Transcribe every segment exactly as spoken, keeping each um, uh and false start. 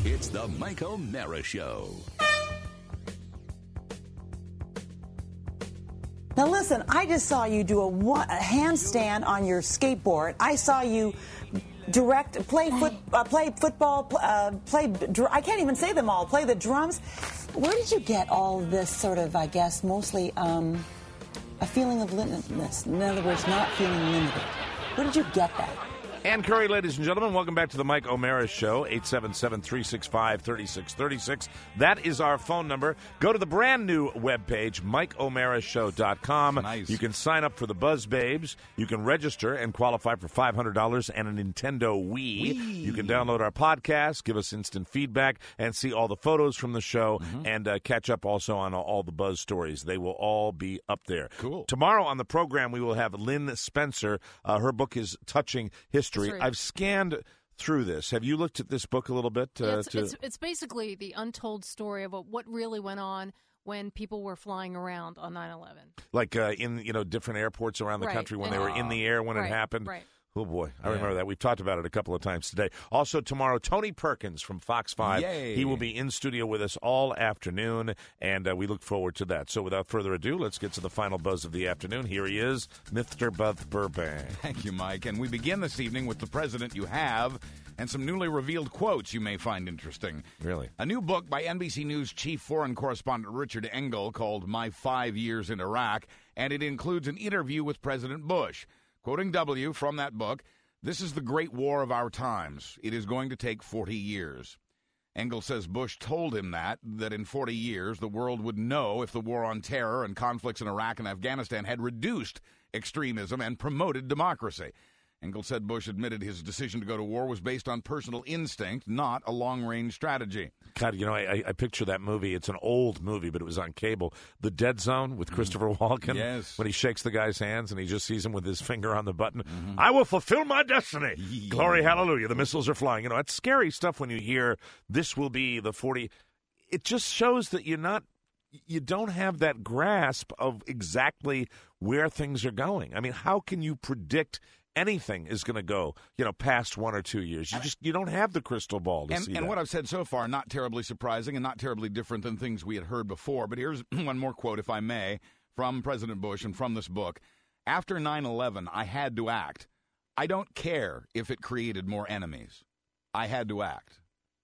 It's the Mike O'Mara Show. Now listen, I just saw you do a, one, a handstand on your skateboard. I saw you direct, play foot, uh, play football, uh, play. Dr- I can't even say them all. Play the drums. Where did you get all this sort of? I guess mostly um, a feeling of limitedness. In other words, not feeling limited. Where did you get that? Ann Curry, ladies and gentlemen, welcome back to the Mike O'Mara Show, eight seven seven, three six five, three six three six. That is our phone number. Go to the brand new webpage, mike o'mara show dot com. Nice. You can sign up for the Buzz Babes. You can register and qualify for five hundred dollars and a Nintendo Wii. Wii. You can download our podcast, give us instant feedback, and see all the photos from the show, Mm-hmm. and uh, catch up also on all the Buzz stories. They will all be up there. Cool. Tomorrow on the program, we will have Lynn Spencer. Uh, her book is Touching History. History. I've scanned through this. Have you looked at this book a little bit? Uh, Yeah, it's, to... it's, it's basically the untold story of what really went on when people were flying around on nine eleven. like uh, in you know different airports around the Right. country when And- they were in the air when Right, it happened. right. Oh, boy. I Yeah. remember that. We've talked about it a couple of times today. Also, tomorrow, Tony Perkins from Fox five. Yay. He will be in studio with us all afternoon, and uh, we look forward to that. So without further ado, let's get to the final buzz of the afternoon. Here he is, Mister Beth Burbank. Thank you, Mike. And we begin this evening with the president you have and some newly revealed quotes you may find interesting. Really? A new book by N B C News chief foreign correspondent Richard Engel called My Five Years in Iraq, and it includes an interview with President Bush. Quoting W from that book, "This is the great war of our times. It is going to take forty years. Engel says Bush told him that, that in forty years the world would know if the war on terror and conflicts in Iraq and Afghanistan had reduced extremism and promoted democracy. Engel said Bush admitted his decision to go to war was based on personal instinct, not a long-range strategy. God, you know, I, I picture that movie. It's an old movie, but it was on cable. The Dead Zone with Christopher Walken. Yes. When he shakes the guy's hands and he just sees him with his finger on the button. I will fulfill my destiny. Yeah. Glory, hallelujah. The missiles are flying. You know, it's scary stuff when you hear this will be the forty. It just shows that you're not, you don't have that grasp of exactly where things are going. I mean, how can you predict anything is going to go, you know, past one or two years? You just, you don't have the crystal ball to And, see and that. what I've said so far, not terribly surprising and not terribly different than things we had heard before. But here's one more quote, if I may, from President Bush and from this book. After nine eleven, I had to act. I don't care if it created more enemies. I had to act.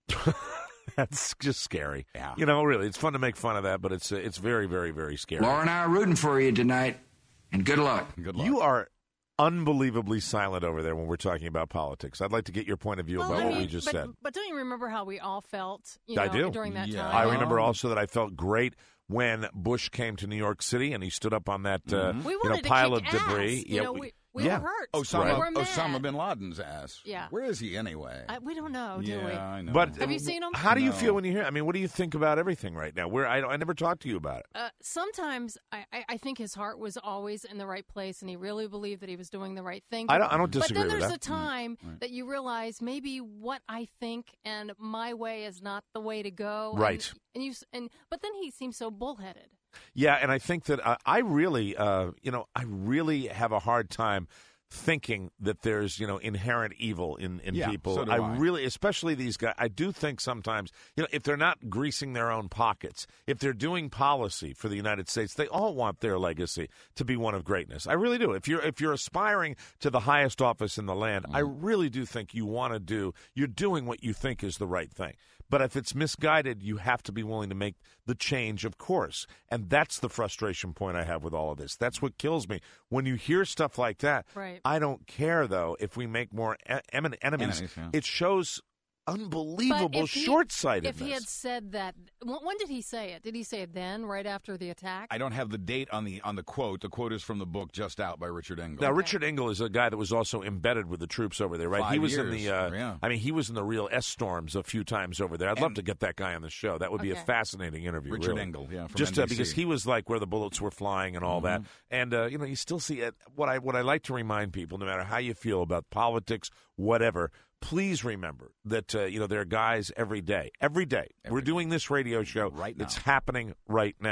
That's just scary. Yeah. You know, really, it's fun to make fun of that, but it's uh, it's very, very, very scary. Laura and I are rooting for you tonight, and good luck. Good luck. You are unbelievably silent over there when we're talking about politics. I'd like to get your point of view Well, about I what mean, we just but, said. But don't you remember how we all felt you know, I do. during that Yeah. time? I remember Oh. also that I felt great when Bush came to New York City and he stood up on that uh, We you know, wanted to pile kick of debris. ass. You Yeah, know, we- we, we yeah. were hurt. Osama, We were mad. Osama bin Laden's ass. Yeah. Where is he anyway? I, we don't know, do yeah, we? I know. But Have you seen him? How do you No. feel when you hear? I mean, what do you think about everything right now? Where I, I never talked to you about it. Uh, sometimes I, I, I think his heart was always in the right place, and he really believed that he was doing the right thing. I don't. I don't disagree but then with there's that. a time that you realize maybe what I think and my way is not the way to go. and- Right. And, you s- and but then he seems so bullheaded. Yeah, and I think that uh, I really, uh, you know, I really have a hard time thinking that there's, you know, inherent evil in, in Yeah, people. so do I I. really, especially these guys, I do think sometimes, you know, if they're not greasing their own pockets, if they're doing policy for the United States, they all want their legacy to be one of greatness. I really do. If you're if you're aspiring to the highest office in the land, I really do think you want to do, you're doing what you think is the right thing. But if it's misguided, you have to be willing to make the change, of course. And that's the frustration point I have with all of this. That's what kills me. When you hear stuff like that, Right. I don't care, though, if we make more e- em- enemies. Enemies, yeah. It shows unbelievable But if he- short-sightedness. If he had said that, when, when did he say it? Did he say it then, right after the attack? I don't have the date on the on the quote. The quote is from the book just out by Richard Engel. Now, Richard Engel is a guy that was also embedded with the troops over there, right? Five he was in years, the, uh, yeah. I mean, he was in the real S storms a few times over there. I'd love And- to get that guy on the show. That would be a Okay. fascinating interview. Richard really. Engel, yeah, from just uh, N B C. because he was like where the bullets were flying and all that. And uh, you know, you still see it. What I what I like to remind people, no matter how you feel about politics, whatever. Please remember that uh, you know there are guys every day. Every day, we're doing this radio show. Right now. It's happening right now.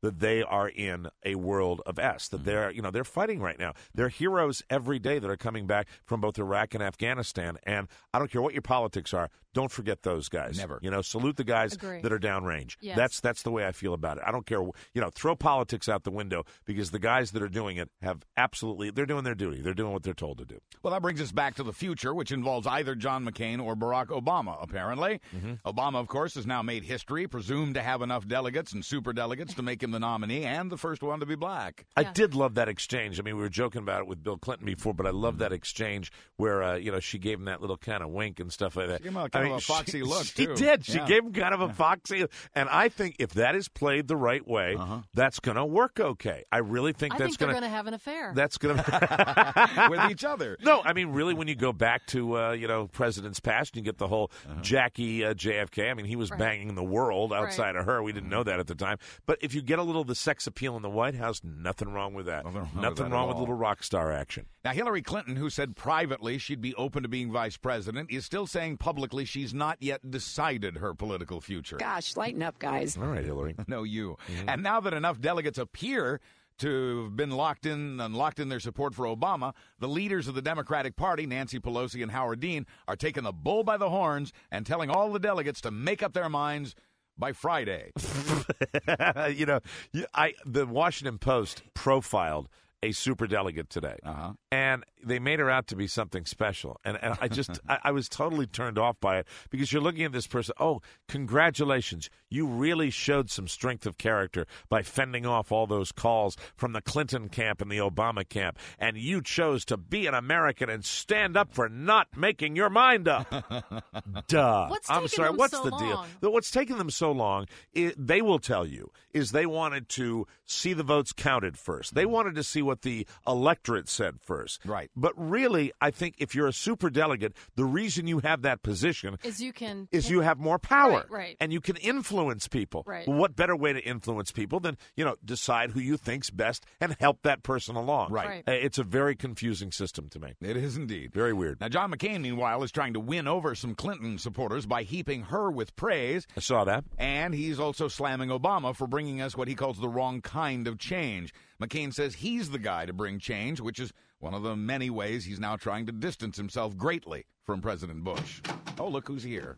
that they are in a world of S, that they're, you know, they're fighting right now. They're heroes every day that are coming back from both Iraq and Afghanistan. And I don't care what your politics are, don't forget those guys. Never. You know, salute the guys Agree. that are downrange. Yes. That's that's the way I feel about it. I don't care, you know, throw politics out the window because the guys that are doing it have absolutely, they're doing their duty. They're doing what they're told to do. Well, that brings us back to the future, which involves either John McCain or Barack Obama, apparently. Mm-hmm. Obama, of course, has now made history, presumed to have enough delegates and superdelegates to make him the nominee and the first one to be black. I Yeah. did love that exchange. I mean, we were joking about it with Bill Clinton before, but I love that exchange where, uh, you know, she gave him that little kind of wink and stuff like that. She gave him a kind I mean, of a foxy she, look, She too. did. She Yeah. gave him kind of a foxy, and I think if that is played the right way, Uh-huh. that's going to work okay. I really think I that's think they're going going to have an affair. That's going to with each other. No, I mean, really, when you go back to, uh, you know, presidents past, you get the whole Uh-huh. Jackie uh, J F K. I mean, he was Right. banging the world outside Right. of her. We didn't know that at the time. But if you get a little of the sex appeal in the White House, nothing wrong with that. Nothing wrong with Nothing that wrong at with all. little rock star action. Now, Hillary Clinton, who said privately she'd be open to being vice president, is still saying publicly she's not yet decided her political future. Gosh, lighten up, guys. All right, Hillary. No, you. Mm-hmm. And now that enough delegates appear to have been locked in and locked in their support for Obama, the leaders of the Democratic Party, Nancy Pelosi and Howard Dean, are taking the bull by the horns and telling all the delegates to make up their minds by Friday. you know, you- I the Washington Post profiled a superdelegate today, Uh-huh. and they made her out to be something special. And, and I just, I, I was totally turned off by it because you're looking at this person. Oh, congratulations! You really showed some strength of character by fending off all those calls from the Clinton camp and the Obama camp, and you chose to be an American and stand up for not making your mind up. Duh. What's I'm taking sorry. them What's so the deal? long? The- What's taking them so long? Is, they will tell you is they wanted to see the votes counted first. They wanted to see what the electorate said first. Right. But really, I think if you're a superdelegate, the reason you have that position is you can is you have more power, Right, right. and you can influence people. Right. Well, what better way to influence people than, you know, decide who you think's best and help that person along? Right. Right. Uh, It's a very confusing system to me. It is indeed. Very weird. Now, John McCain, meanwhile, is trying to win over some Clinton supporters by heaping her with praise. I saw that. And he's also slamming Obama for bringing us what he calls the wrong kind of change. McCain says he's the guy to bring change, which is one of the many ways he's now trying to distance himself greatly from President Bush. Oh, look who's here.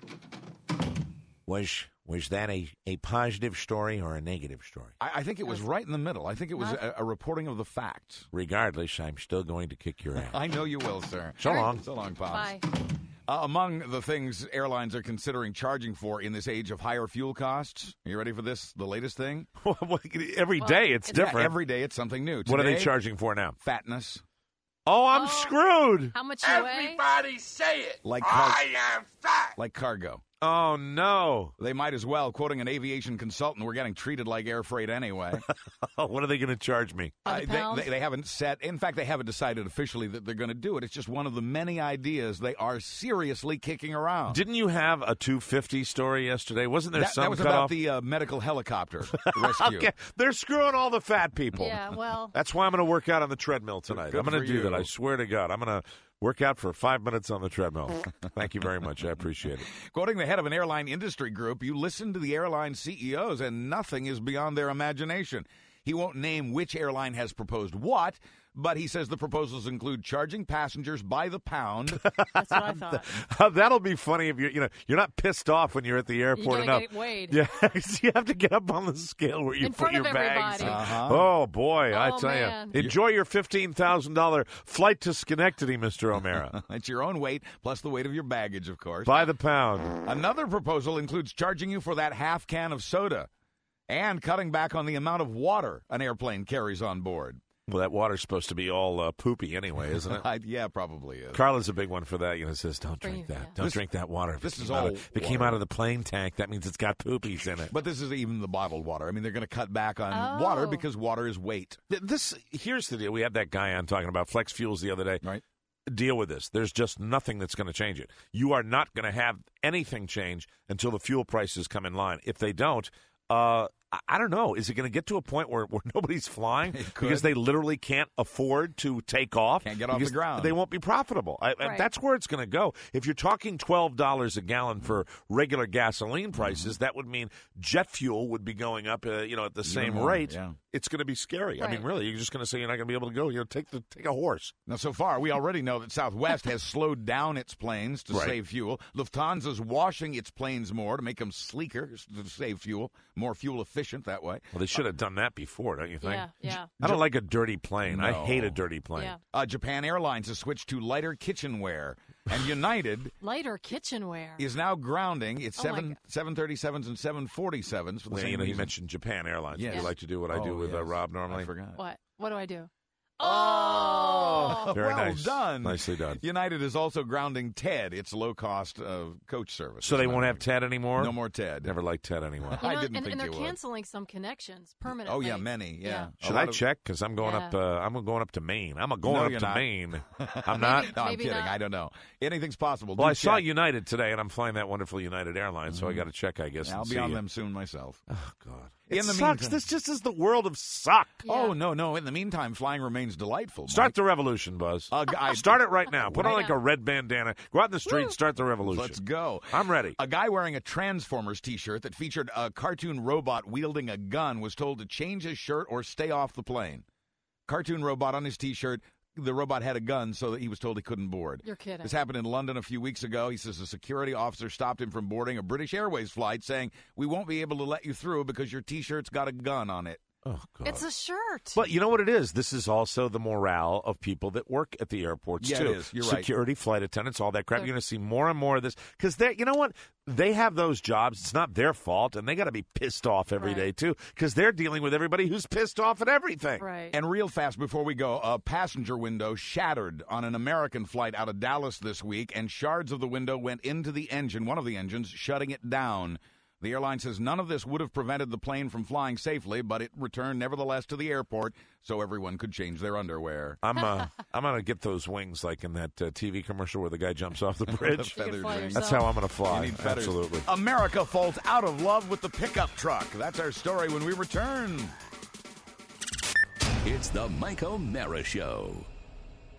Was was that a, a positive story or a negative story? I, I think it was right in the middle. I think it was a, a reporting of the facts. Regardless, I'm still going to kick your ass. I know you will, sir. So long. So long, Pops. Bye. Uh, among the things airlines are considering charging for in this age of higher fuel costs, are you ready for this? The latest thing? Every Well, day it's it's- different. Yeah, every day it's something new. What are they Today, charging for now? Fatness. Oh, I'm Oh. screwed. How much you weigh? Everybody say it. Like car- I am fat. Like cargo. Oh, no. They might as well, quoting an aviation consultant, we're getting treated like air freight anyway. What are they going to charge me? By the Uh, they, pound? they, they haven't set, in fact, they haven't decided officially that they're going to do it. It's just one of the many ideas they are seriously kicking around. Didn't you have a two fifty story yesterday? Wasn't there that, some that was cutoff? about the uh, medical helicopter rescue. Okay, they're screwing all the fat people. Yeah, well, That's why I'm going to work out on the treadmill tonight. Good I'm going for to do you. that. I swear to God. I'm going to work out for five minutes on the treadmill. Thank you very much. I appreciate it. Quoting the head of an airline industry group, you listen to the airline C E Os and nothing is beyond their imagination. He won't name which airline has proposed what, but he says the proposals include charging passengers by the pound. that's what I thought. Uh, that'll be funny if you're, you know, you're not pissed off when you're at the You airport gotta enough. get weighed. Yeah, you have to get up on the scale where you In put front your of bags. everybody. Uh-huh. Oh boy, I Oh, tell man. you, enjoy your fifteen thousand dollar flight to Schenectady, Mister O'Mara. It's your own weight, plus the weight of your baggage, of course. By the pound. Another proposal includes charging you for that half can of soda and cutting back on the amount of water an airplane carries on board. Well, that water's supposed to be all uh, poopy anyway, isn't it? I, yeah, probably is. Carla's a big one for that. You know, says, "Don't For drink you, that. yeah. Don't This- drink that water. If this it is came out all of, if it came water. out of the plane tank, that means it's got poopies in it." But this is even the bottled water. I mean, they're going to cut back on Oh. water because water is weight. Th- This here's the deal. We had that guy on talking about flex fuels the other day. Right. Deal with this. There's just nothing that's going to change it. You are not going to have anything change until the fuel prices come in line. If they don't, uh, I, I don't know. Is it going to get to a point where, where nobody's flying could. because they literally can't afford to take off? Can't get off the ground. They won't be profitable. I, Right. That's where it's going to go. If you're talking twelve dollars a gallon for regular gasoline prices, Mm-hmm. that would mean jet fuel would be going up, uh, you know, at the same more, rate. yeah. It's going to be scary. I mean, Right. really, you're just going to say you're not going to be able to go. You know, take the take a horse. Now, so far, we already know that Southwest has slowed down its planes to Right. save fuel. Lufthansa's washing its planes more to make them sleeker to save fuel, more fuel efficient that way. Well, they should have done that before, don't you think? Yeah, yeah. I don't like a dirty plane. I No. hate a dirty plane. Yeah. Uh, Japan Airlines has switched to lighter kitchenware, and United Lighter kitchenware. is now grounding its Oh, my seven God. seven thirty-sevens and seven forty-sevens for the Well, same you know, you reason. mentioned Japan Airlines. Yes. You like to do what I do Oh, with uh, yes. Rob normally. I forgot. What? What do I do? Oh, Very well nice. done. Nicely done. United is also grounding TED, its low-cost uh, coach service. So they That's won't my have thing. Ted anymore? No more TED. Never liked Ted anymore. You I know, didn't and, think and they're they would. canceling some connections permanently. Oh yeah, many. Yeah. A Should lot I of- check? Because I'm going up. Yeah. Uh, I'm going up to Maine. I'm going No, up you're to not. Maine. I'm not. No, I'm Maybe kidding. not. I don't know. Anything's possible. Well, Do I saw check. United today, and I'm flying that wonderful United Airlines, so I got to check, I guess. I'll and be see on you. them soon myself. Oh God, In it the sucks. meantime- This just is the world of suck. Yeah. Oh no, no. In the meantime, flying remains delightful. Start Mike. the revolution, Buzz. A guy- Start it right now. Put on Right like now. a red bandana. Go out in the street. Start the revolution. Let's go. I'm ready. A guy wearing a Transformers T-shirt that featured a cartoon robot wielding a gun was told to change his shirt or stay off the plane. Cartoon robot on his T-shirt. The robot had a gun, so that he was told he couldn't board. You're kidding. This happened in London a few weeks ago. He says a security officer stopped him from boarding a British Airways flight, saying, "We won't be able to let you through because your T-shirt's got a gun on it." Oh God. It's a shirt. But you know what it is? This is also the morale of people that work at the airports, Yeah, too. it is. You're right. Security, flight attendants, all that crap. They're- You're going to see more and more of this. Because, you know what? They have those jobs. It's not their fault, and they got to be pissed off every Right. day, too, because they're dealing with everybody who's pissed off at everything. Right. And real fast before we go, a passenger window shattered on an American flight out of Dallas this week, and shards of the window went into the engine, one of the engines, shutting it down. The airline says none of this would have prevented the plane from flying safely, but it returned nevertheless to the airport so everyone could change their underwear. I'm uh, I'm going to get those wings like in that uh, T V commercial where the guy jumps off the bridge. You can feathered fly wings. That's yourself. how I'm going to You fly. need feathers. Absolutely. America falls out of love with the pickup truck. That's our story when we return. It's the Mike O'Mara Show.